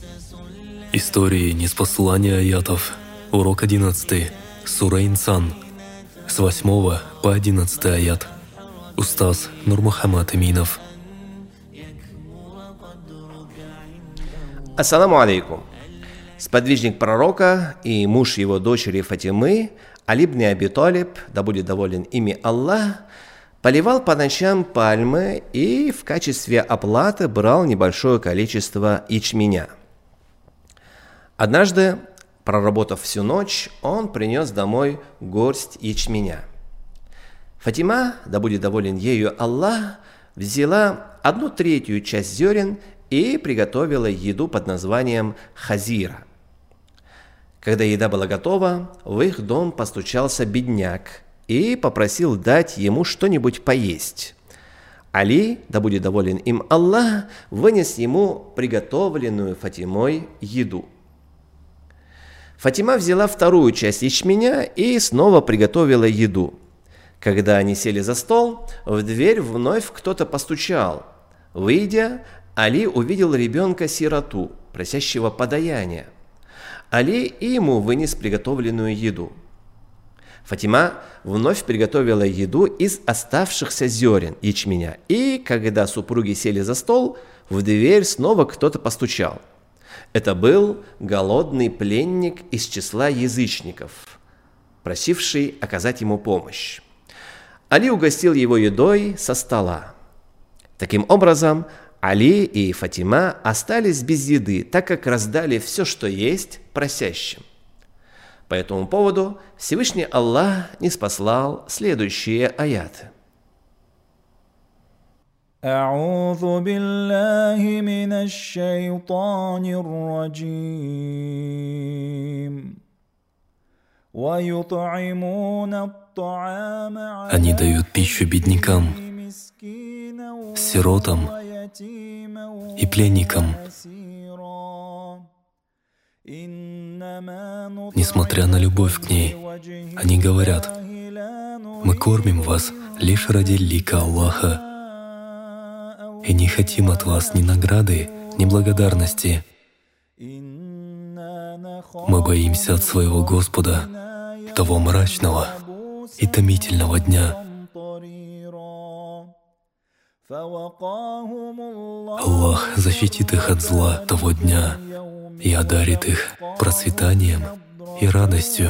Истории ниспослания аятов. Урок 11. Сура Инсан. С 8 по 11 аят. Устаз Нурмухаммад Аминов. Ассаламу алейкум. Сподвижник пророка и муж его дочери Фатимы, Али ибн Аби Талиб, да будет доволен ими Аллах, поливал по ночам пальмы и в качестве оплаты брал небольшое количество ячменя. Однажды, проработав всю ночь, он принес домой горсть ячменя. Фатима, да будет доволен ею Аллах, взяла 1/3 часть зерен и приготовила еду под названием хазира. Когда еда была готова, в их дом постучался бедняк и попросил дать ему что-нибудь поесть. Али, да будет доволен им Аллах, вынес ему приготовленную Фатимой еду. Фатима взяла 2 часть ячменя и снова приготовила еду. Когда они сели за стол, в дверь вновь кто-то постучал. Выйдя, Али увидел ребенка-сироту, просящего подаяния. Али и ему вынес приготовленную еду. Фатима вновь приготовила еду из оставшихся зерен ячменя, и когда супруги сели за стол, в дверь снова кто-то постучал. Это был голодный пленник из числа язычников, просивший оказать ему помощь. Али угостил его едой со стола. Таким образом, Али и Фатима остались без еды, так как раздали все, что есть, просящим. По этому поводу Всевышний Аллах ниспослал следующие аяты. أعوذ بالله من الشيطان الرجيم ويطعمون الطعام Они дают пищу беднякам, сиротам и пленникам. Несмотря на любовь к ней, они говорят: «Мы кормим вас лишь ради лика Аллаха и не хотим от вас ни награды, ни благодарности. Мы боимся от своего Господа, того мрачного и томительного дня». Аллах защитит их от зла того дня и одарит их процветанием и радостью.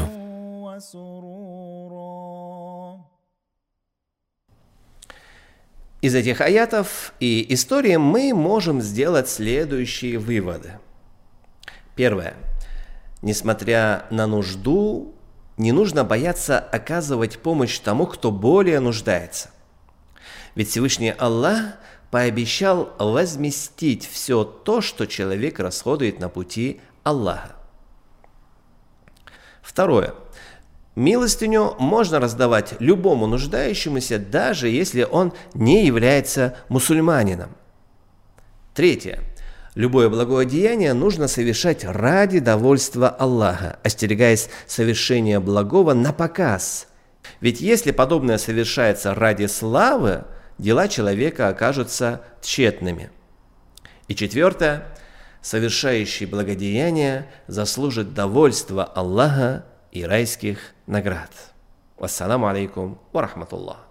Из этих аятов и истории мы можем сделать следующие выводы. Первое. Несмотря на нужду, не нужно бояться оказывать помощь тому, кто более нуждается. Ведь Всевышний Аллах пообещал возместить все то, что человек расходует на пути Аллаха. Второе. Милостыню можно раздавать любому нуждающемуся, даже если он не является мусульманином. Третье. Любое благое деяние нужно совершать ради довольства Аллаха, остерегаясь совершения благого на показ. Ведь если подобное совершается ради славы, дела человека окажутся тщетными. И четвертое. Совершающий благодеяние заслужит довольства Аллаха и райских наград. Вассаламу алейкум ва рахматуллах.